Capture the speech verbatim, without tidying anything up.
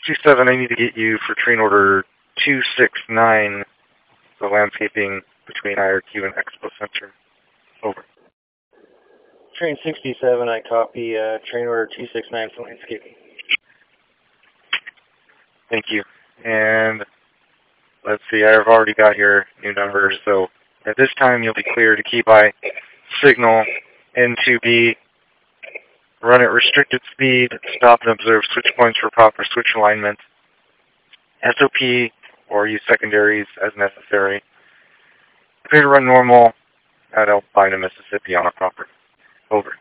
two seven, I need to get you for train order two six nine, the landscaping between I R Q and Expo Center. Over. Train sixty-seven, I copy uh, train order two six nine for landscaping. Thank you. And let's see, I've already got your new numbers, so at this time you'll be clear to key by signal N two B, run at restricted speed, stop and observe switch points for proper switch alignment, S O P or use secondaries as necessary. Clear to run normal at Albina, Mississippi on a proper. Over.